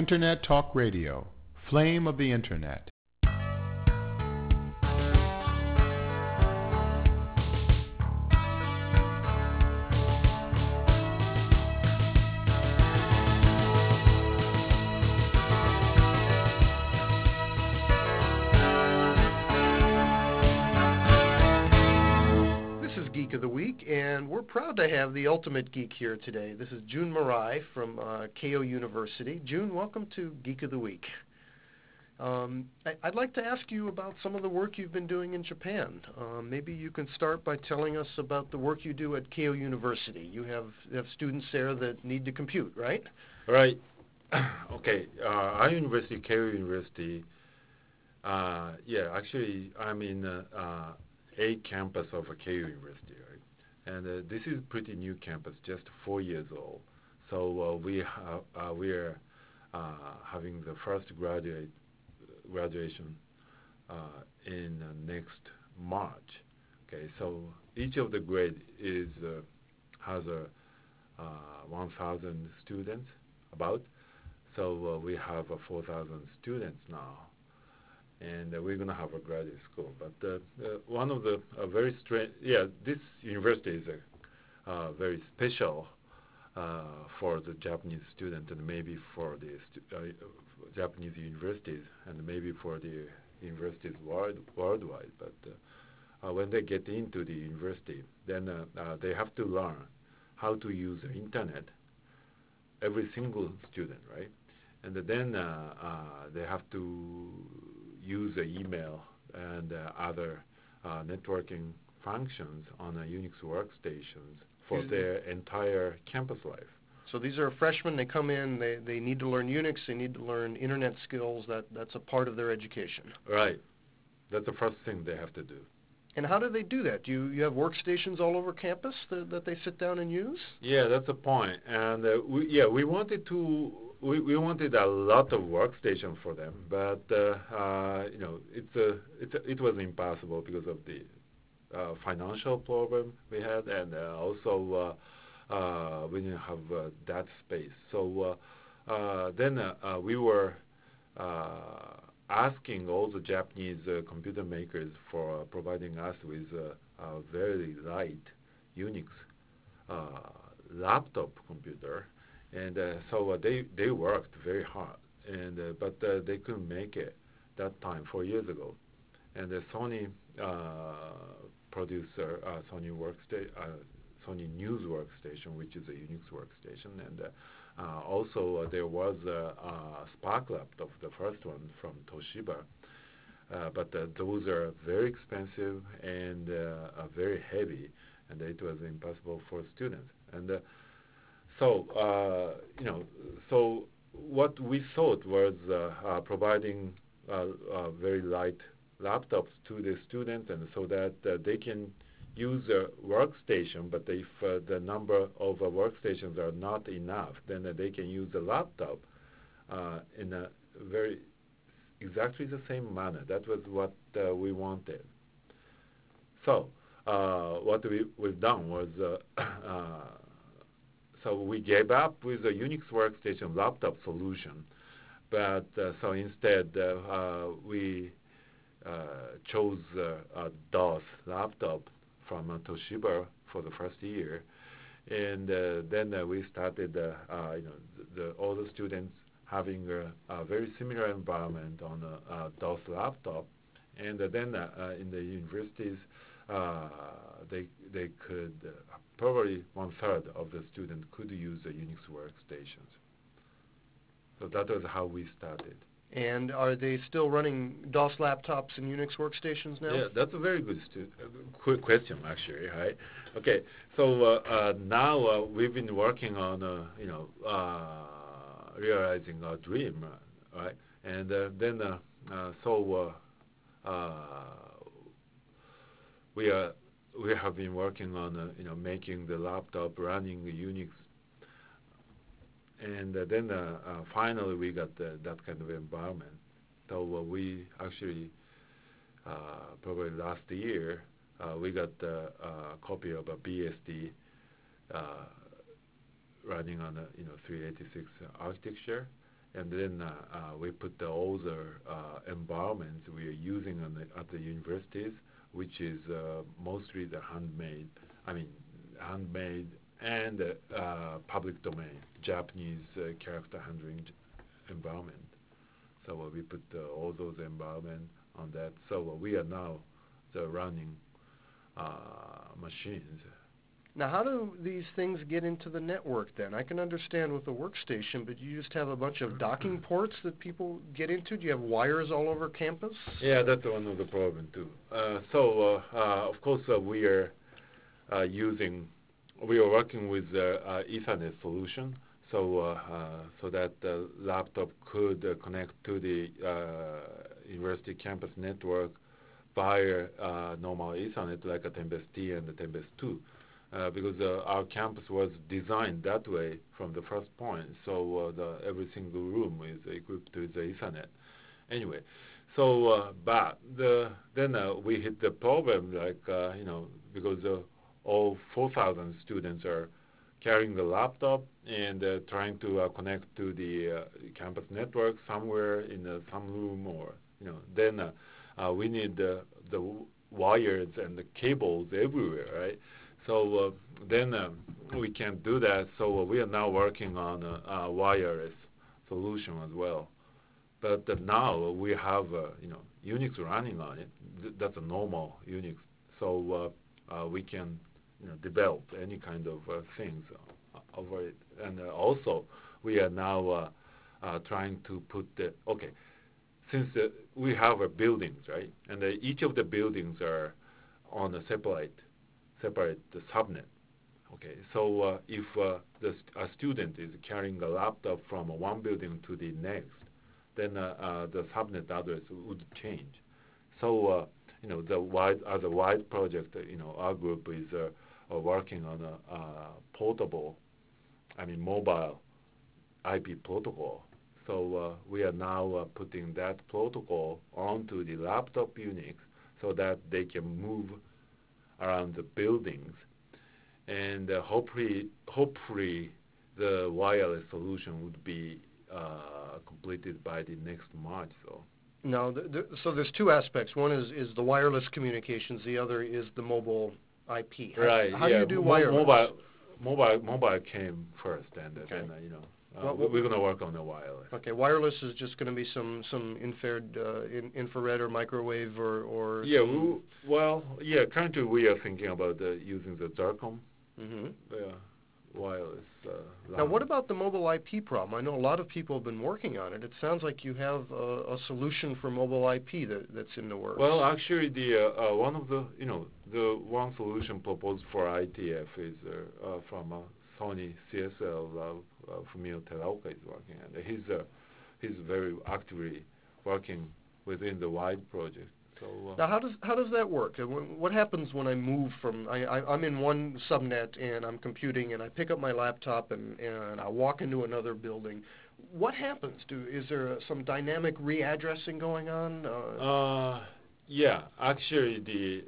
Internet Talk Radio, Flame of the Internet. This is Geek of the Week, and we're proud to have the ultimate geek here today. This is Jun Marai from Keio University. Jun, welcome to Geek of the Week. I'd like to ask you about some of the work you've been doing in Japan. Maybe you can start by telling us about the work you do at Keio University. You have students there that need to compute, right? Right. Okay. Our university, Keio University, actually, I'm in a campus of Keio University, right? And this is pretty new campus, just 4 years old. So we are having the first graduation in next March. Okay, so each of the grade has 1,000 students about. So we have 4,000 students now. And we're going to have a graduate school. But one of the this university is very special for the Japanese student and maybe for the Japanese universities and maybe for the universities worldwide. But when they get into the university, then they have to learn how to use the internet, every single student, right? And then they have to use the email and other networking functions on Unix workstations for their entire campus life. So these are freshmen. They come in. They need to learn Unix. They need to learn internet skills. That's a part of their education. Right. That's the first thing they have to do. And how do they do that? Do you have workstations all over campus that they sit down and use? Yeah, that's the point. And we wanted to. We wanted a lot of workstation for them, but it was impossible because of the financial problem we had, and also we didn't have that space. So then we were asking all the Japanese computer makers for providing us with a very light Unix laptop computer. And so they worked very hard, but they couldn't make it that time 4 years ago. And the Sony produced Sony News workstation, which is a Unix workstation, and also there was a Spark laptop, the first one from Toshiba. But those are very expensive and very heavy, and it was impossible for students. And So what we thought was providing very light laptops to the students, and so that they can use a workstation. But if the number of workstations are not enough, then they can use a laptop in a very exactly the same manner. That was what we wanted. So what we've done was. So we gave up with a Unix workstation laptop solution, but so instead we chose a DOS laptop from Toshiba for the first year, and then we started, all the students having a very similar environment on a DOS laptop, and then in the universities they could. Probably 1/3 of the students could use the Unix workstations. So that was how we started. And are they still running DOS laptops and Unix workstations now? Yeah, that's a very good quick question, actually, right? Okay, so now we've been working on, realizing our dream, right? And then we have been working on, making the laptop running Unix, and then finally we got that kind of environment. So we actually probably last year we got a copy of a BSD running on a 386 architecture, and then we put all the environments we are using at the universities, which is mostly the handmade and public domain, Japanese character handling environment. So we put all those environment on that. So we are now running machines. Now, how do these things get into the network then? I can understand with the workstation, but you just have a bunch of docking ports that people get into? Do you have wires all over campus? Yeah, that's one of the problem too. Of course, we are working with Ethernet solution, so that the laptop could connect to the university campus network via normal Ethernet like a 10BASE-T and the 10BASE-2. Because our campus was designed that way from the first point, so every single room is equipped with the Ethernet. Anyway, then we hit the problem, because all 4,000 students are carrying the laptop and trying to connect to the campus network somewhere in some room, or then we need the wires and the cables everywhere, right? So then we can't do that. So we are now working on a wireless solution as well. But now we have Unix running on it. That's a normal Unix. So we can develop any kind of things over it. And also we are now trying to put since we have buildings, right? And each of the buildings are on a separate subnet. Okay, so if a student is carrying a laptop from one building to the next, then the subnet address would change. So the wide project, our group is working on a portable, mobile IP protocol. So we are now putting that protocol onto the laptop Unix so that they can move around the buildings, and hopefully the wireless solution would be completed by the next March. So now, so there's two aspects. One is the wireless communications. The other is the mobile IP. Right. How do you do wireless? Mobile came first, and then we're going to work on the wireless. Okay, wireless is just going to be some infrared or microwave or. Yeah. Currently we are thinking about using the Xircom. Mm-hmm. Wireless. Now, what about the mobile IP problem? I know a lot of people have been working on it. It sounds like you have a solution for mobile IP that's in the works. Well, actually, the one of the one solution proposed for ITF is from Sony CSL. Fumio Teraoka is working, and he's very actively working within the wide project. So now, how does that work? What happens when I move from I'm in one subnet and I'm computing and I pick up my laptop and I walk into another building? What happens? Is there some dynamic readdressing going on? Yeah, actually,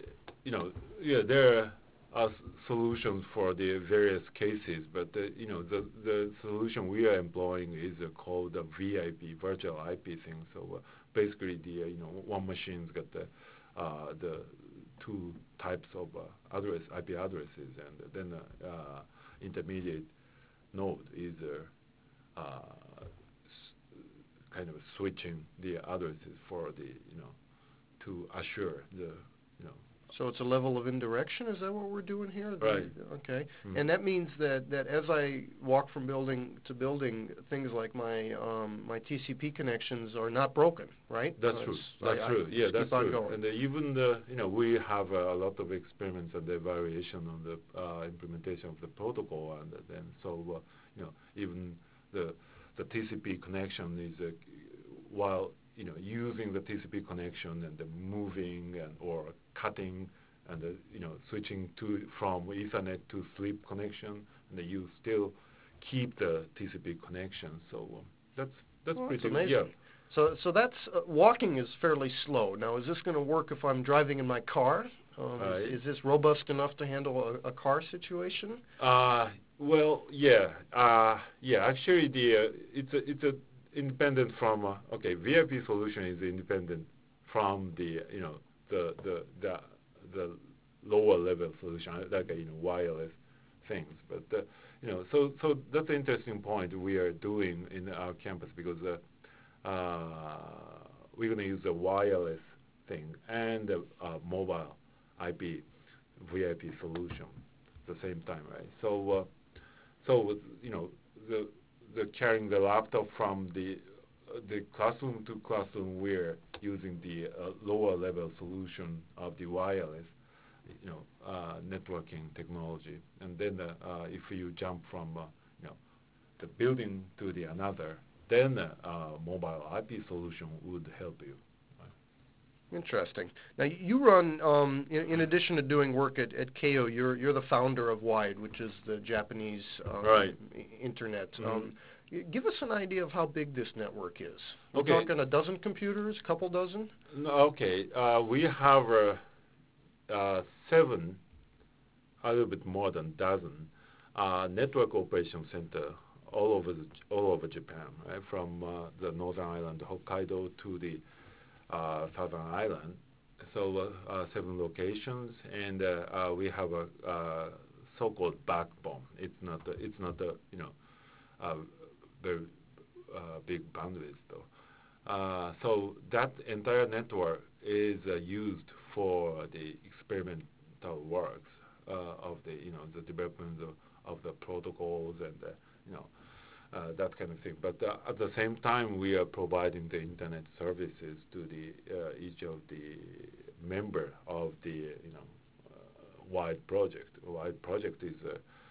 there are solutions for the various cases, but the solution we are employing is called the VIP, virtual IP thing. So basically, one machine's got the two types of IP addresses, and then intermediate node is kind of switching the addresses for the to assure the So it's a level of indirection? Is that what we're doing here? Right. Okay. Mm-hmm. And that means that as I walk from building to building, things like my TCP connections are not broken, right? That's true. That's true. Yeah, that's true. Going. And even we have a lot of experiments and evaluation on the implementation of the protocol, and then so even the TCP connection is while using the TCP connection and the moving or cutting and switching from Ethernet to sleep connection, and you still keep the TCP connection. So that's pretty amazing. Yeah. So that's walking is fairly slow. Now, is this going to work if I'm driving in my car? Is this robust enough to handle a car situation? Well, yeah. Actually, it's independent from VIP solution is independent from the the lower level solution like wireless things. But so that's an interesting point we are doing in our campus because we're going to use a wireless thing and a mobile IP VIP solution at the same time, right? So the carrying the laptop from the classroom to classroom, we're using the lower level solution of the wireless, networking technology, and then if you jump from the building to the another, then mobile IP solution would help you. Interesting. Now you run, in addition to doing work at Keio, you're the founder of WIDE, which is the Japanese Right. internet. Mhm. Give us an idea of how big this network is. We're Okay. talking a dozen computers, couple dozen? No, okay. We have 7, a little bit more than dozen, network operation center all over Japan, right? From the northern island, Hokkaido, to the southern island. So 7 locations, and we have a so-called backbone. It's not a very big bandwidth though. So that entire network is used for the experimental works of the development of the protocols and that kind of thing. But at the same time, we are providing the internet services to each of the member of the WIDE project. WIDE project is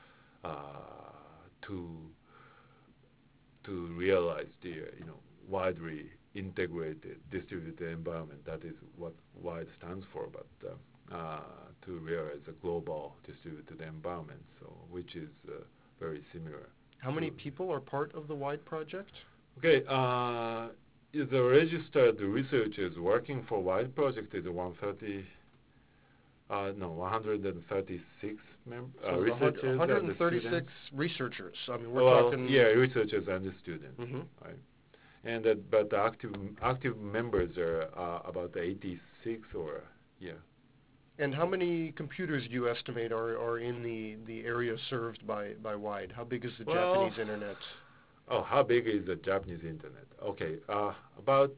to realize the widely integrated distributed environment. That is what WIDE stands for, but to realize a global distributed environment, so which is very similar. How many people are part of the WIDE project? Okay, the registered researchers working for WIDE project is 136 So researchers. 136 researchers. I mean, we're Well, talking. yeah, researchers and the students, Mhm. right? And but the active members are about 86 or yeah. And how many computers do you estimate are in the area served by WIDE? How big is the Japanese internet? Oh, how big is the Japanese internet? Okay, about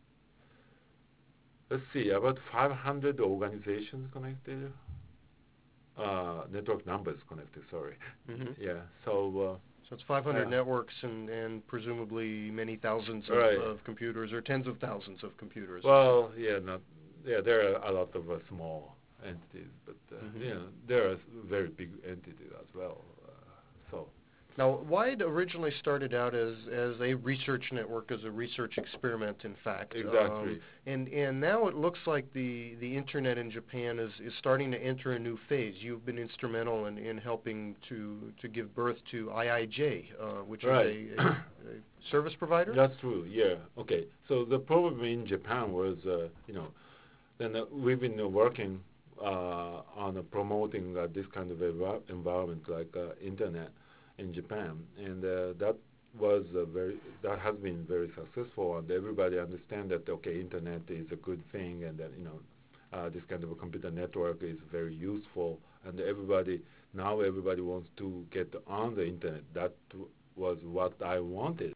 500 organizations connected. Network numbers connected. Sorry. Mhm. Yeah. So it's 500 networks and presumably many thousands Right. of computers or tens of thousands of computers. well, yeah, there are a lot of small entities, but there are very big entities as well. So. Now, WIDE originally started out as a research network, as a research experiment, in fact. Exactly. And now it looks like the internet in Japan is starting to enter a new phase. You've been instrumental in helping to give birth to IIJ, which Right. is a service provider? That's true. Yeah. Okay. So the problem in Japan was, then we've been working on promoting this kind of environment like internet in Japan, and that has been very successful, and everybody understand that internet is a good thing, and that this kind of a computer network is very useful, and everybody wants to get on the internet. That was what I wanted.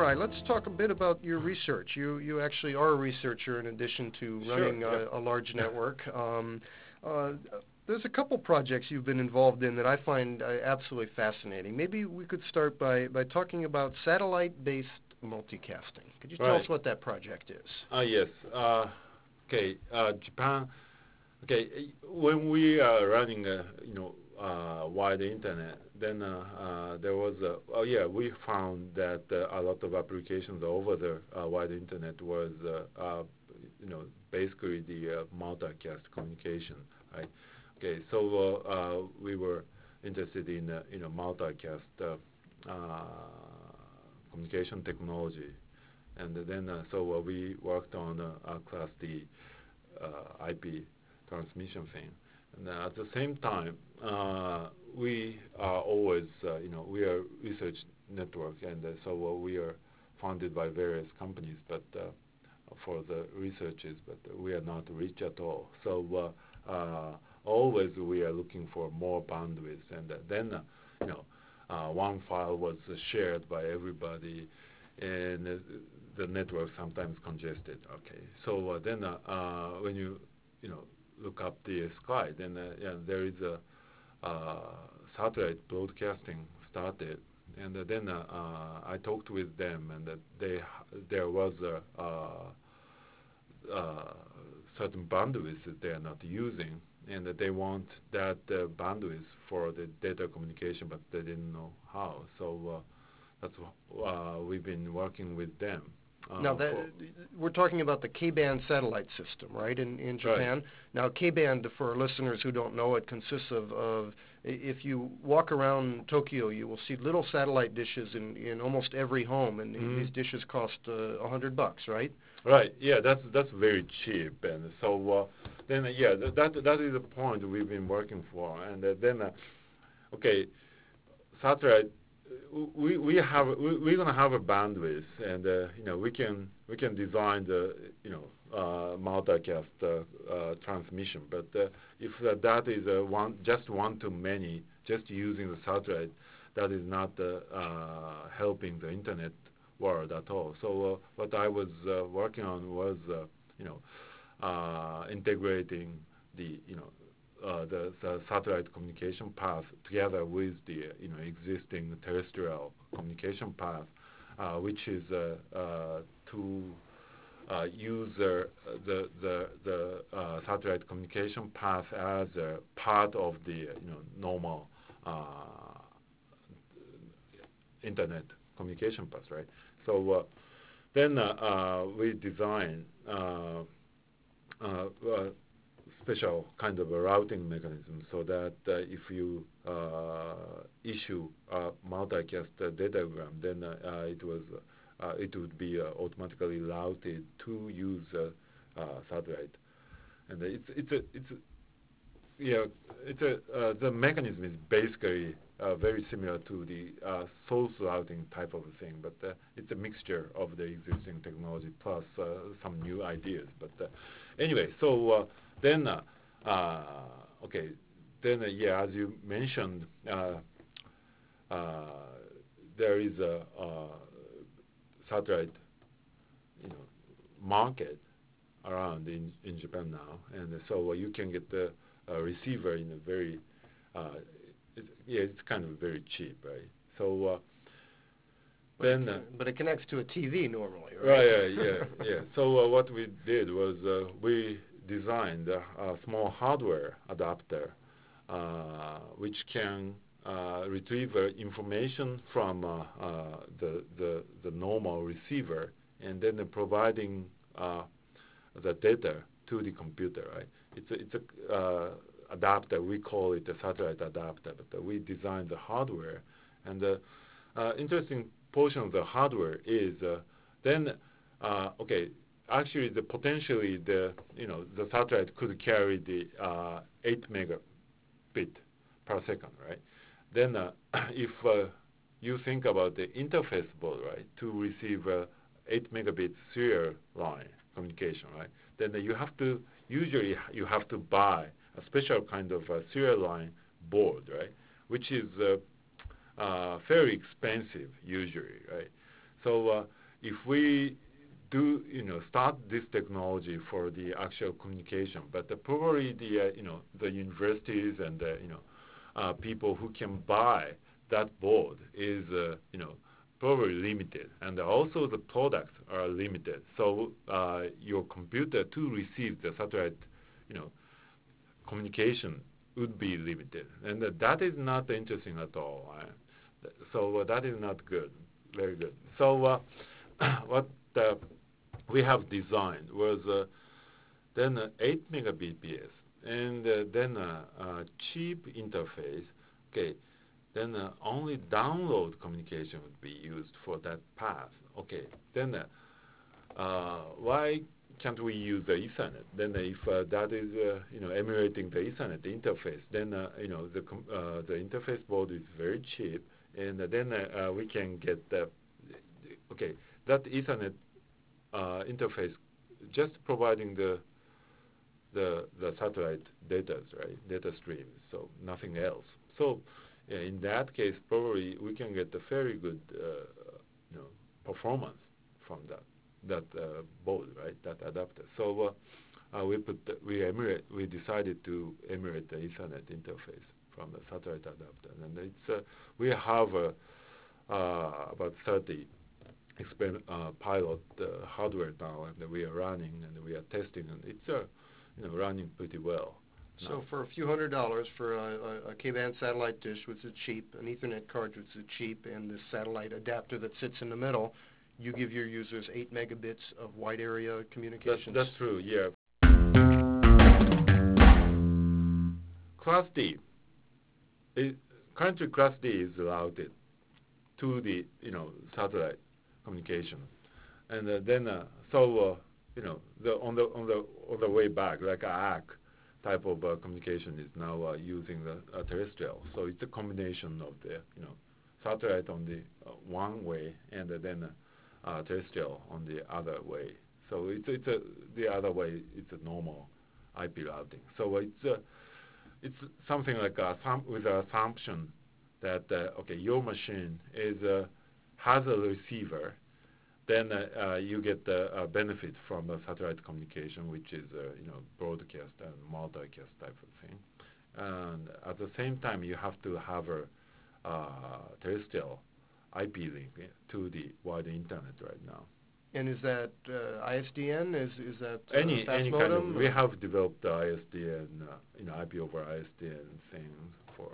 Guy, let's talk a bit about your research. You actually are a researcher in addition to running Sure, a large network. There's a couple projects you've been involved in that I find absolutely fascinating. Maybe we could start by talking about satellite-based multicasting. Could you tell Right. us what that project is? Yes. Okay. Japan. Okay. When we are running, wide internet, then there was we found that a lot of applications over the wide internet was, basically the multicast communication, right? Okay. So we were interested in, multicast communication technology. And then, we worked on Class D IP transmission thing. And at the same time, we are always, we are research network, and so we are funded by various companies, but for the researches, but we are not rich at all. So always we are looking for more bandwidth, and then, one file was shared by everybody, and the network sometimes congested. Okay, so then when you look up the sky, then there is a satellite broadcasting started, and then I talked with them, and there was a certain bandwidth that they are not using, and that they want that bandwidth for the data communication, but they didn't know how. So that's we've been working with them. Now, we're talking about the K-band satellite system, right, in Japan? Right. Now, K-band, for listeners who don't know, it consists of if you walk around Tokyo, you will see little satellite dishes in almost every home, and these dishes cost $100, right? Right. Yeah, that's very cheap, and so then that is the point we've been working for, and then satellite. We're gonna have a bandwidth, and we can design the multicast transmission. But if that is just one to many, just using the satellite, that is not helping the internet world at all. So what I was working on was integrating the satellite communication path together with the existing terrestrial communication path, which is to use the satellite communication path as a part of the normal internet communication path, right? So then we design special kind of a routing mechanism, so that if you issue a multicast datagram, then it would be automatically routed to use satellite, and the mechanism is basically very similar to the source routing type of thing, but it's a mixture of the existing technology plus some new ideas. But anyway, so then as you mentioned, there is a satellite market around in Japan now, and so you can get the receiver in a very it's kind of very cheap, right? So but it connects to a TV normally, right? Right, yeah. So what we did was we designed a small hardware adapter which can retrieve information from the normal receiver, and then providing the data to the computer, right? It's a adapter. We call it a satellite adapter, but we designed the hardware, and the interesting portion of the hardware is actually potentially the satellite could carry the 8 megabit per second, right? Then if you think about the interface board, right, to receive 8 megabit serial line communication, right, then you have to buy a special kind of serial line board, right, which is fairly expensive usually, right? So if we do, start this technology for the actual communication, but probably the, the universities and people who can buy that board is, probably limited, and also the products are limited. So your computer to receive the satellite, communication would be limited, and that is not interesting at all. So that is not good, very good. So what we have designed was then 8 megabps, and then a cheap interface. Okay, then only download communication would be used for that path. Okay, then why can't we use the Ethernet? Then if that is emulating the Ethernet interface, then the interface board is very cheap, and then we can get that Ethernet interface just providing the satellite data, right? Data streams, so nothing else. So in that case, probably we can get a very good performance from that board, right? That adapter. So we decided to emulate the Ethernet interface from the satellite adapter, and it's we have about 30 pilot hardware now, and we are running and we are testing, and it's running pretty well. So now. for a few $100s for a K-band satellite dish, which is cheap, an Ethernet card, which is cheap, and this satellite adapter that sits in the middle, you give your users 8 megabits of wide area communications. That's true. Yeah. Class D. Currently, Class D is routed to the satellite communication, and then on the way back, like a ARC type of communication is now using the terrestrial. So it's a combination of the satellite on the one way, and then terrestrial on the other way. So the other way it's a normal IP routing. So it's something like with an assumption that your machine has a receiver, then you get the benefit from the satellite communication, which is broadcast and multicast type of thing. And at the same time, you have to have a terrestrial IP link to the wide internet right now. And is that ISDN? Is that any fast kind modem? of? We have developed the ISDN, IP over ISDN thing for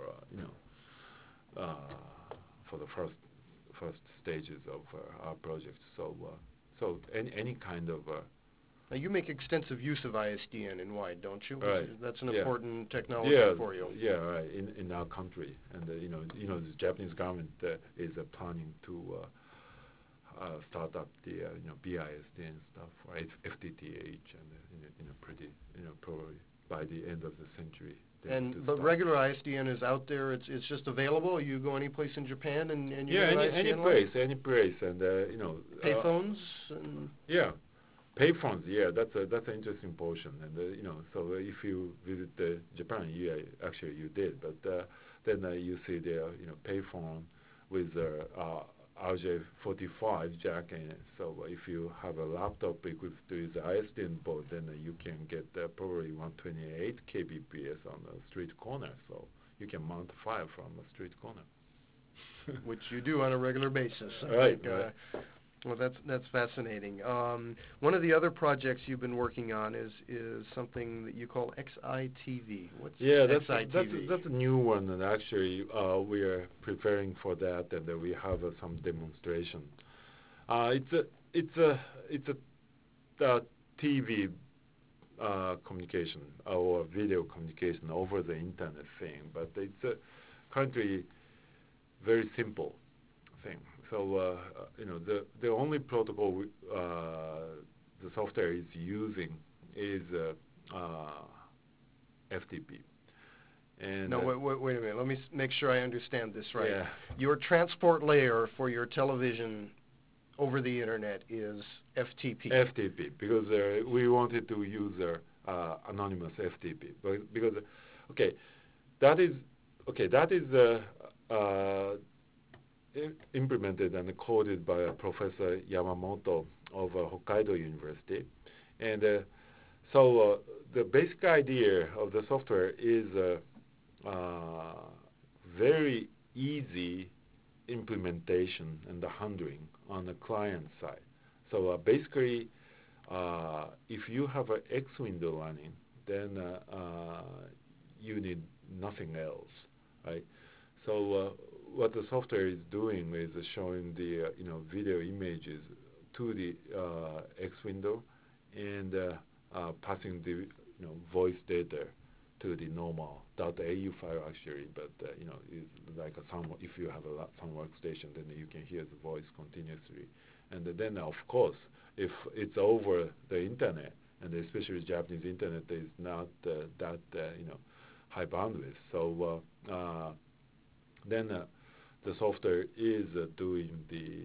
for the first stages of our project. So any kind of. Now you make extensive use of ISDN in wide, don't you? Right. That's an important technology for you. Yeah, right. In our country, and the Japanese government is planning to start up the BISDN stuff, for FTTH, and pretty probably by the end of the century. But regular ISDN is out there. It's just available. You go any place in Japan and you get an any ISDN any place, and payphones and payphones. Yeah, that's an interesting portion, and so if you visit Japan, actually you did, but then you see the payphone with RJ45 jack in it. So if you have a laptop equipped with the ISDN board, then you can get probably 128 kbps on the street corner. So you can mount a file from a street corner. which you do on a regular basis. Right. Well, that's fascinating. One of the other projects you've been working on is something that you call XITV. What's XITV? That's a new one, and actually we are preparing for that, and we have some demonstration. It's a TV communication or video communication over the internet thing, but it's currently very simple thing. So the only protocol the software is using is FTP. And no, wait a minute. Let me make sure I understand this right. Yeah. Your transport layer for your television over the internet is FTP. FTP, because we wanted to use anonymous FTP, but because that is implemented and coded by Professor Yamamoto of Hokkaido University. And so the basic idea of the software is very easy implementation and the handling on the client side. So basically, if you have an X window running, then you need nothing else, right? So what the software is doing is showing the video images to the X window and passing the voice data to the normal .au file actually, but it's like if you have some workstation, then you can hear the voice continuously. And then of course, if it's over the internet, and especially Japanese internet is not that high bandwidth, so then the software is doing the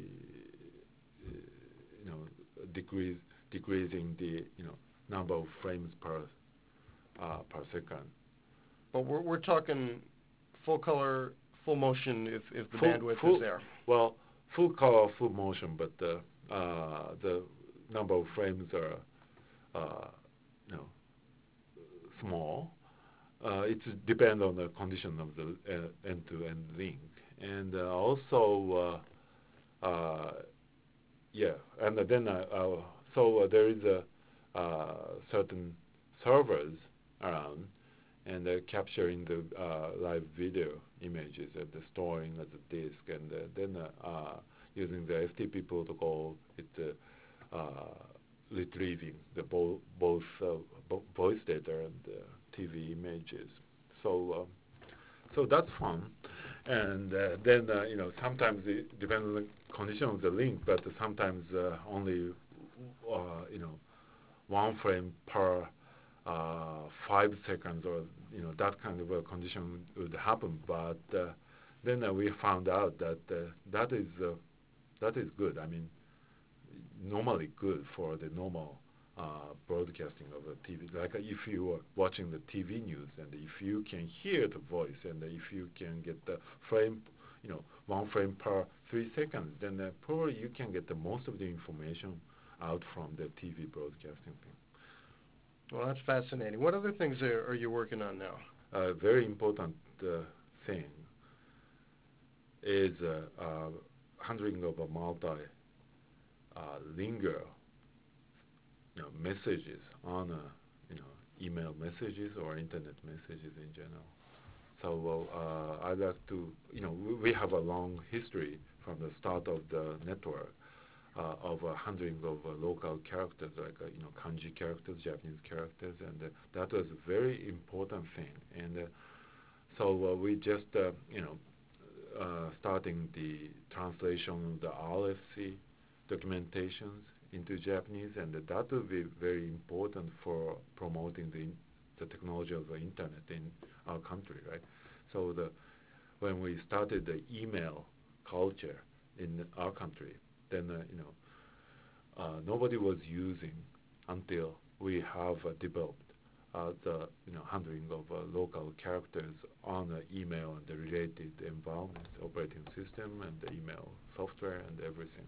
decreasing the number of frames per second. But we're talking full color, full motion if the bandwidth is there. Well, full color, full motion, but the number of frames are small. It depends on the condition of the end-to-end link, and also and then so there is a certain servers around, and capturing the live video images and storing as a disk, and then using the FTP protocol, it retrieving the both voice data and TV images. So that's fun, and then sometimes it depends on the condition of the link, but sometimes only 1 frame per 5 seconds, or that kind of a condition would happen. But then we found out that that is good. I mean, normally good for the normal broadcasting of a TV. Like if you are watching the TV news, and if you can hear the voice, and if you can get the frame, 1 frame per 3 seconds, then probably you can get the most of the information out from the TV broadcasting thing. Well, that's fascinating. What other things are you working on now? A very important thing is handling of a multilingual messages on email messages or internet messages in general. So I'd like to, we have a long history from the start of the network of handling of local characters, like kanji characters, Japanese characters, and that was a very important thing. And so we just starting the translation of the RFC documentations into Japanese, and that will be very important for promoting the technology of the internet in our country, right? So when we started the email culture in our country, then nobody was using until we have developed the handling of local characters on the email and the related environments, operating system and the email software and everything.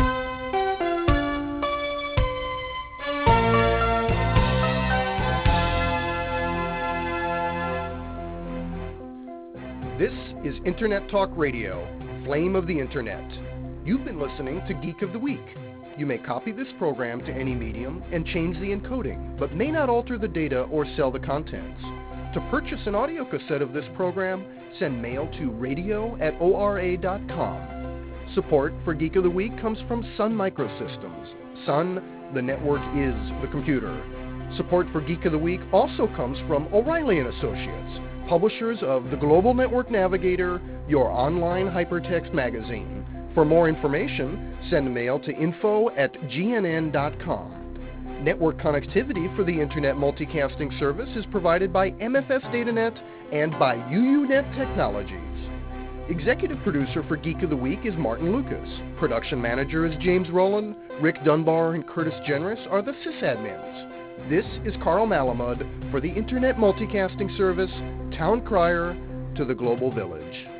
This is Internet Talk Radio, Flame of the Internet. You've been listening to Geek of the Week. You may copy this program to any medium and change the encoding, but may not alter the data or sell the contents. To purchase an audio cassette of this program, send mail to radio@ora.com. Support for Geek of the Week comes from Sun Microsystems. Sun, the network is the computer. Support for Geek of the Week also comes from O'Reilly & Associates, publishers of the Global Network Navigator, your online hypertext magazine. For more information, send mail to info@gnn.com. Network connectivity for the Internet Multicasting Service is provided by MFS DataNet and by UUNet Technologies. Executive producer for Geek of the Week is Martin Lucas. Production manager is James Rowland. Rick Dunbar and Curtis Generous are the sysadmins. This is Carl Malamud for the Internet Multicasting Service, Town Crier to the Global Village.